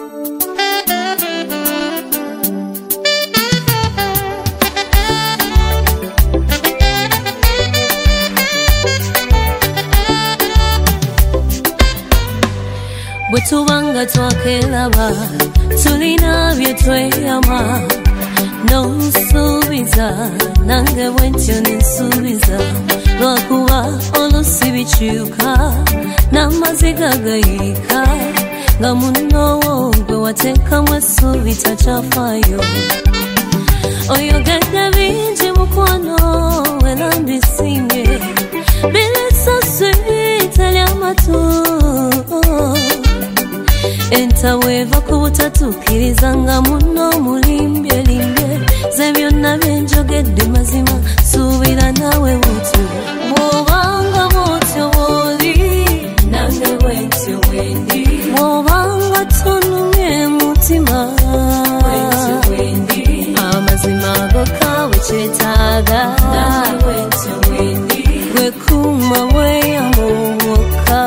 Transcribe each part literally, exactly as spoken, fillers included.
Bwetubanga twakelaba tulina byetweyama n'onsuubiza nange bwentyo nensuubiza lwakuba olusi bikyuka n'amaziga gayiika nga munnowo gwe wateekamu essuubi takyafaayo oyogedde bingi mukwano era mbisimye bilisaswit ely'amatu entaweva kubutatukiriza nga muno mulimbye limbye ze byonna byenjogedde mazima suubira nawe butu bw'obanga bw'otyo bw'oli nange bwentyo bwendi bw'obanga tonumye mutima bwentyo bwendi amazima agokaawe kyetaaga nange bwentyo bwendi gwe kuma bweyamuwoka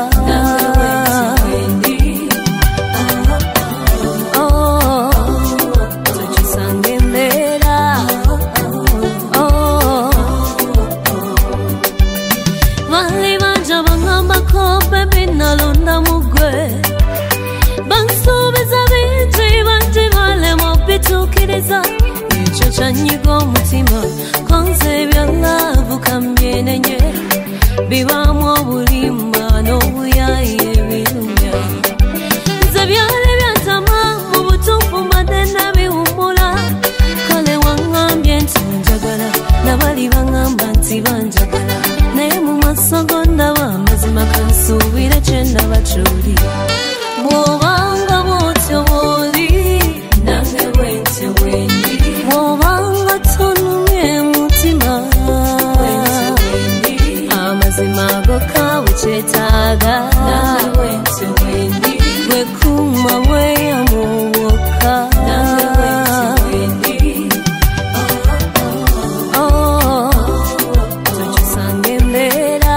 ekyo kyanyiga omutima konze byalavu kambyenenye bibaamu obulimba n'obuyayi ebirumya nze byali byantama mu butuufu mbadde nabiwummula kale waŋŋambye nti njagala nabali baŋŋamba nti banjagala naye mu maaso go ndaba amazima kansuubire kye ndaba ky'oli bw'obanga bw'otyo bw'oli nange bwentyo bwendi bw'obanga tonumye mutima bwentyo bwendi amazima agokaawe kyetaaga nange bwentyo bwendi gwe kuma bweyamuwoka nange bwentyo bwendi tokyusanga embeera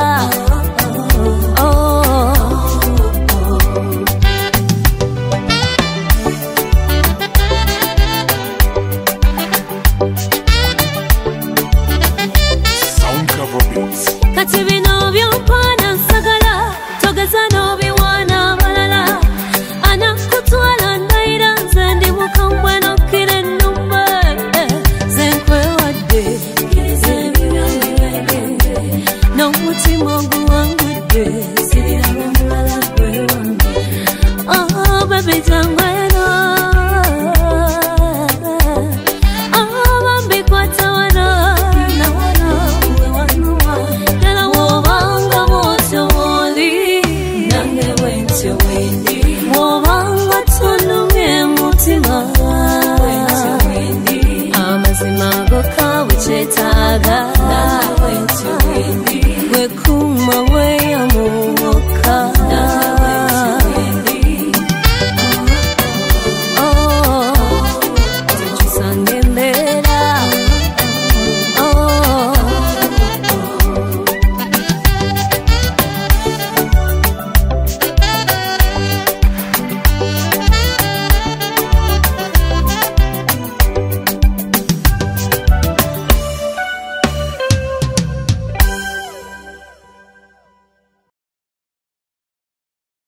kati bino by'ompaana nsagala togeza n'obiwaana abalala anakutwala ndayira nze ndi mukambwe nokkira ennumba ze nkwewadde n'omutima oguwangudde siriramu mulala gwe wange oh baby jangu eno oh bambi kwata wano na wano gwe wanuma bw'obanga bw'otyo bw'oli nange bwentyo bwendi